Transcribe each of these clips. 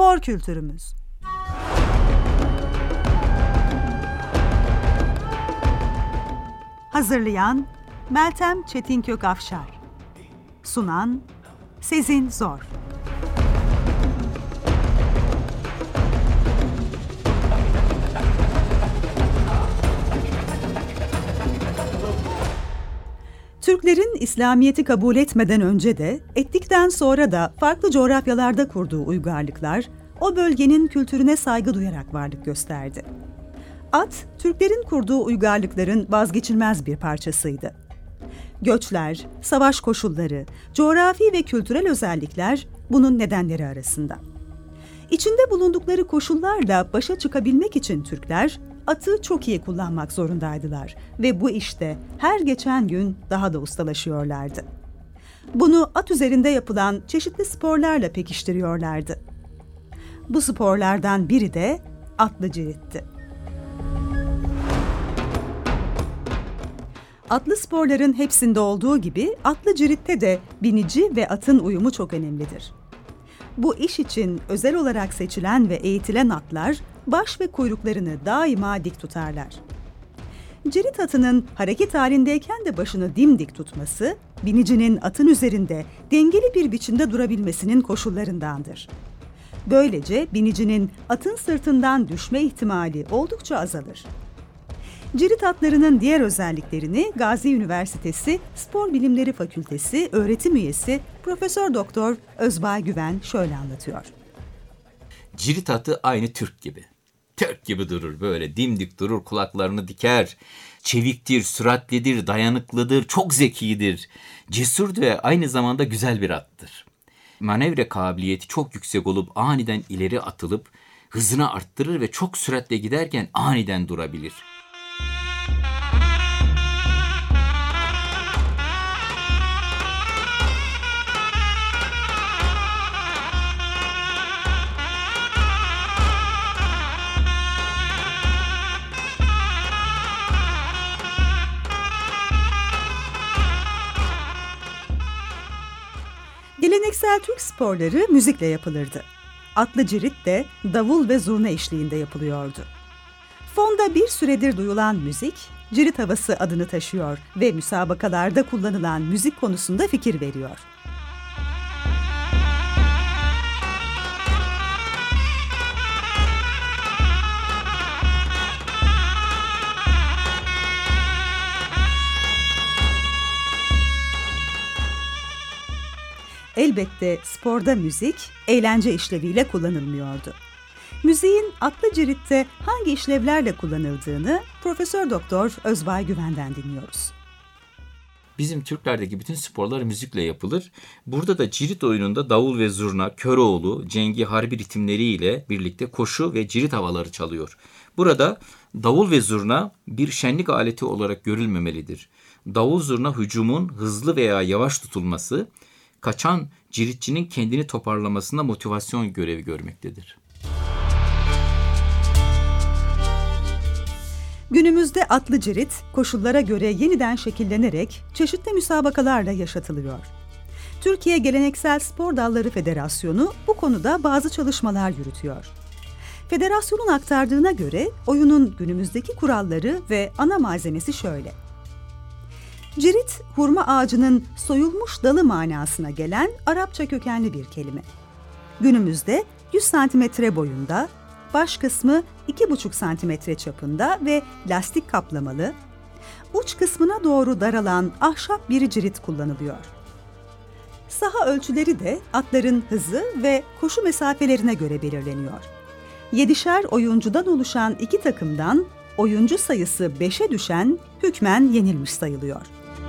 Spor kültürümüz. Hazırlayan Meltem Çetinkök Afşar. Sunan Sezin Zor. Türklerin İslamiyet'i kabul etmeden önce de, ettikten sonra da farklı coğrafyalarda kurduğu uygarlıklar, o bölgenin kültürüne saygı duyarak varlık gösterdi. At, Türklerin kurduğu uygarlıkların vazgeçilmez bir parçasıydı. Göçler, savaş koşulları, coğrafi ve kültürel özellikler bunun nedenleri arasında. İçinde bulundukları koşullarla başa çıkabilmek için Türkler, atı çok iyi kullanmak zorundaydılar ve bu işte her geçen gün daha da ustalaşıyorlardı. Bunu at üzerinde yapılan çeşitli sporlarla pekiştiriyorlardı. Bu sporlardan biri de atlı ciritti. Atlı sporların hepsinde olduğu gibi atlı ciritte de binici ve atın uyumu çok önemlidir. Bu iş için özel olarak seçilen ve eğitilen atlar baş ve kuyruklarını daima dik tutarlar. Cirit atının hareket halindeyken de başını dimdik tutması, binicinin atın üzerinde dengeli bir biçimde durabilmesinin koşullarındandır. Böylece binicinin atın sırtından düşme ihtimali oldukça azalır. Cirit atlarının diğer özelliklerini Gazi Üniversitesi Spor Bilimleri Fakültesi öğretim üyesi Profesör Doktor Özbay Güven şöyle anlatıyor. Cirit atı aynı Türk gibi. Türk gibi durur, böyle dimdik durur, kulaklarını diker. Çeviktir, süratlidir, dayanıklıdır, çok zekidir. Cesurdur ve aynı zamanda güzel bir attır. Manevra kabiliyeti çok yüksek olup aniden ileri atılıp hızını arttırır ve çok süratle giderken aniden durabilir. Geleneksel Türk sporları müzikle yapılırdı. Atlı cirit de davul ve zurna eşliğinde yapılıyordu. Fonda bir süredir duyulan müzik, cirit havası adını taşıyor ve müsabakalarda kullanılan müzik konusunda fikir veriyor. Elbette sporda müzik, eğlence işleviyle kullanılmıyordu. Müziğin atlı ciritte hangi işlevlerle kullanıldığını Profesör Doktor Özbay Güven'den dinliyoruz. Bizim Türklerdeki bütün sporlar müzikle yapılır. Burada da cirit oyununda davul ve zurna, Köroğlu, cengi harbi ritimleriyle birlikte koşu ve cirit havaları çalıyor. Burada davul ve zurna bir şenlik aleti olarak görülmemelidir. Davul zurna hücumun hızlı veya yavaş tutulması, kaçan ciritçinin kendini toparlamasında motivasyon görevi görmektedir. Günümüzde atlı cirit koşullara göre yeniden şekillenerek çeşitli müsabakalarla yaşatılıyor. Türkiye Geleneksel Spor Dalları Federasyonu bu konuda bazı çalışmalar yürütüyor. Federasyonun aktardığına göre oyunun günümüzdeki kuralları ve ana malzemesi şöyle. Cirit, hurma ağacının soyulmuş dalı manasına gelen Arapça kökenli bir kelime. Günümüzde 100 santimetre boyunda, baş kısmı 2,5 santimetre çapında ve lastik kaplamalı, uç kısmına doğru daralan ahşap bir cirit kullanılıyor. Saha ölçüleri de atların hızı ve koşu mesafelerine göre belirleniyor. 7'şer oyuncudan oluşan iki takımdan oyuncu sayısı 5'e düşen hükmen yenilmiş sayılıyor.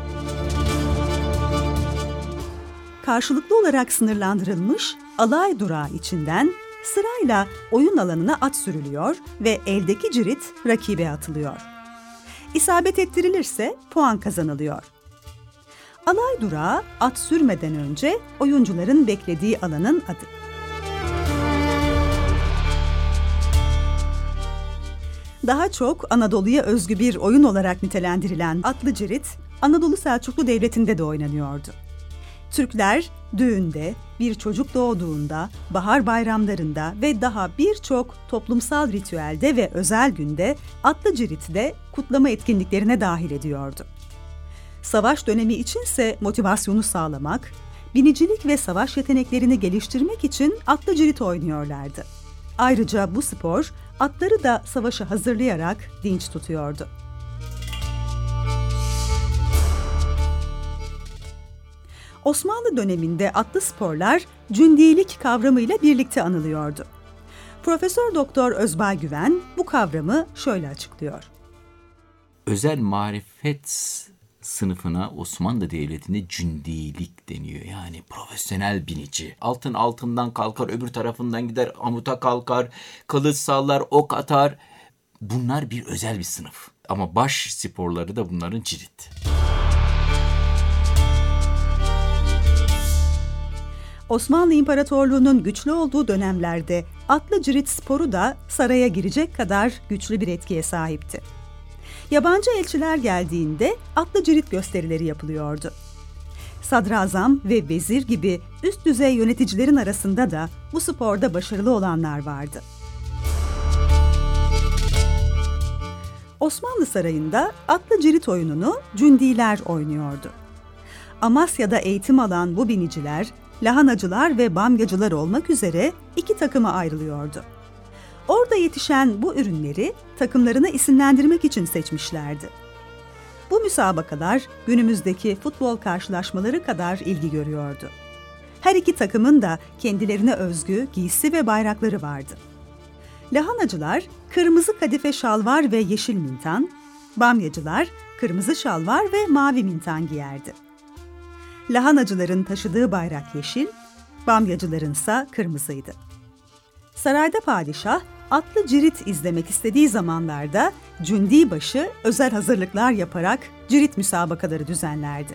Karşılıklı olarak sınırlandırılmış alay durağı içinden sırayla oyun alanına at sürülüyor ve eldeki cirit rakibe atılıyor. İsabet ettirilirse puan kazanılıyor. Alay durağı at sürmeden önce oyuncuların beklediği alanın adı. Daha çok Anadolu'ya özgü bir oyun olarak nitelendirilen atlı cirit, Anadolu Selçuklu Devleti'nde de oynanıyordu. Türkler düğünde, bir çocuk doğduğunda, bahar bayramlarında ve daha birçok toplumsal ritüelde ve özel günde atlı ciriti de kutlama etkinliklerine dahil ediyordu. Savaş dönemi içinse motivasyonu sağlamak, binicilik ve savaş yeteneklerini geliştirmek için atlı cirit oynuyorlardı. Ayrıca bu spor atları da savaşa hazırlayarak dinç tutuyordu. Osmanlı döneminde atlı sporlar cündilik kavramıyla birlikte anılıyordu. Profesör Doktor Özbay Güven bu kavramı şöyle açıklıyor. Özel marifet sınıfına Osmanlı Devleti'nde cündilik deniyor. Yani profesyonel binici. Altın altından kalkar, öbür tarafından gider, amuta kalkar, kılıç sallar, ok atar. Bunlar bir özel bir sınıf. Ama baş sporları da bunların cirit. Osmanlı İmparatorluğu'nun güçlü olduğu dönemlerde atlı cirit sporu da saraya girecek kadar güçlü bir etkiye sahipti. Yabancı elçiler geldiğinde atlı cirit gösterileri yapılıyordu. Sadrazam ve vezir gibi üst düzey yöneticilerin arasında da bu sporda başarılı olanlar vardı. Osmanlı Sarayı'nda atlı cirit oyununu cündiler oynuyordu. Amasya'da eğitim alan bu biniciler, lahanacılar ve bamyacılar olmak üzere iki takıma ayrılıyordu. Orada yetişen bu ürünleri takımlarına isimlendirmek için seçmişlerdi. Bu müsabakalar günümüzdeki futbol karşılaşmaları kadar ilgi görüyordu. Her iki takımın da kendilerine özgü giysi ve bayrakları vardı. Lahanacılar kırmızı kadife şalvar ve yeşil mintan, bamyacılar kırmızı şalvar ve mavi mintan giyerdi. Lahanacıların taşıdığı bayrak yeşil, bamyacılarınsa kırmızıydı. Sarayda padişah atlı cirit izlemek istediği zamanlarda cündibaşı özel hazırlıklar yaparak cirit müsabakaları düzenlerdi.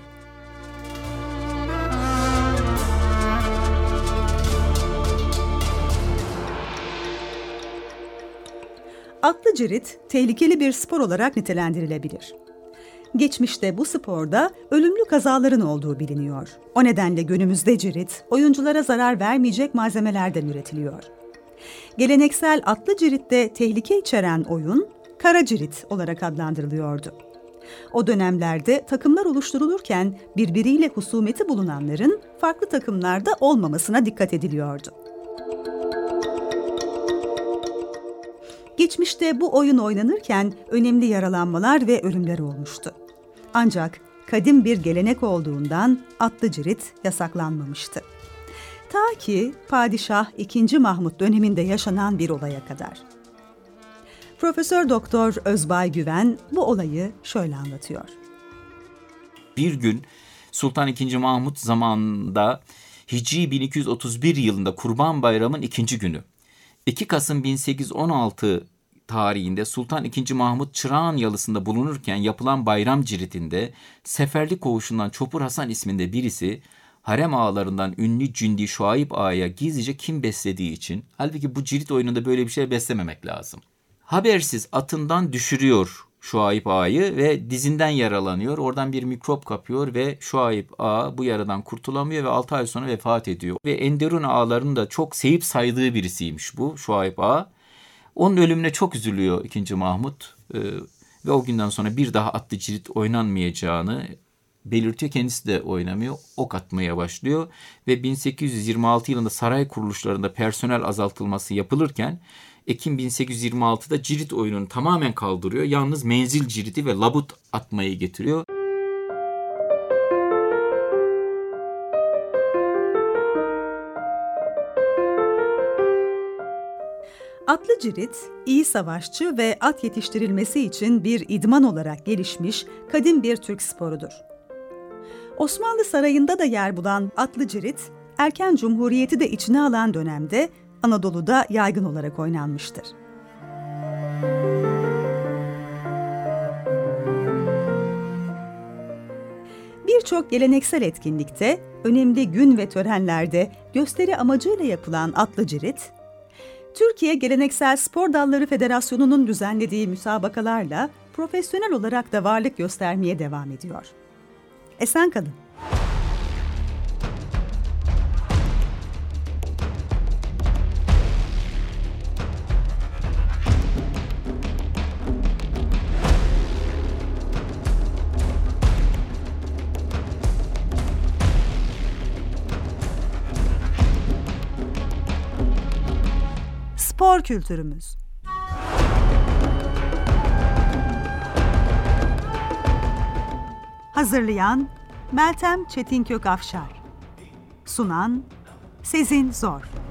Atlı cirit tehlikeli bir spor olarak nitelendirilebilir. Geçmişte bu sporda ölümlü kazaların olduğu biliniyor. O nedenle günümüzde cirit, oyunculara zarar vermeyecek malzemelerden üretiliyor. Geleneksel atlı ciritte tehlike içeren oyun, kara cirit olarak adlandırılıyordu. O dönemlerde takımlar oluşturulurken birbiriyle husumeti bulunanların farklı takımlarda olmamasına dikkat ediliyordu. Geçmişte bu oyun oynanırken önemli yaralanmalar ve ölümler olmuştu. Ancak kadim bir gelenek olduğundan atlı cirit yasaklanmamıştı. Ta ki Padişah II. Mahmut döneminde yaşanan bir olaya kadar. Profesör Doktor Özbay Güven bu olayı şöyle anlatıyor. Bir gün Sultan II. Mahmut zamanında Hicri 1231 yılında Kurban Bayramı'nın 2. günü. 2 Kasım 1816 tarihinde Sultan II. Mahmut Çırağan Yalısı'nda bulunurken yapılan bayram ciritinde Seferli Koğuşu'ndan Çopur Hasan isminde birisi harem ağalarından ünlü Cündi Şuayb Ağa'ya gizlice kin beslediği için, halbuki bu cirit oyununda böyle bir şey beslememek lazım, habersiz atından düşürüyor Şuayb Ağa'yı ve dizinden yaralanıyor. Oradan bir mikrop kapıyor ve Şuayb Ağa bu yaradan kurtulamıyor ve 6 ay sonra vefat ediyor. Ve Enderun ağalarının da çok sevip saydığı birisiymiş bu Şuayb Ağa. Onun ölümüne çok üzülüyor II. Mahmut ve o günden sonra bir daha atlı cirit oynanmayacağını belirtiyor. Kendisi de oynamıyor. Ok atmaya başlıyor ve 1826 yılında saray kuruluşlarında personel azaltılması yapılırken Ekim 1826'da cirit oyununu tamamen kaldırıyor. Yalnız menzil ciriti ve labut atmayı getiriyor. Atlı cirit, iyi savaşçı ve at yetiştirilmesi için bir idman olarak gelişmiş kadim bir Türk sporudur. Osmanlı Sarayı'nda da yer bulan atlı cirit, erken Cumhuriyeti de içine alan dönemde Anadolu'da yaygın olarak oynanmıştır. Birçok geleneksel etkinlikte, önemli gün ve törenlerde gösteri amacıyla yapılan atlı cirit, Türkiye Geleneksel Spor Dalları Federasyonu'nun düzenlediği müsabakalarla profesyonel olarak da varlık göstermeye devam ediyor. Esen kalın. Spor kültürümüz. Hazırlayan Meltem Çetinkök Afşar. Sunan Sezin Zor.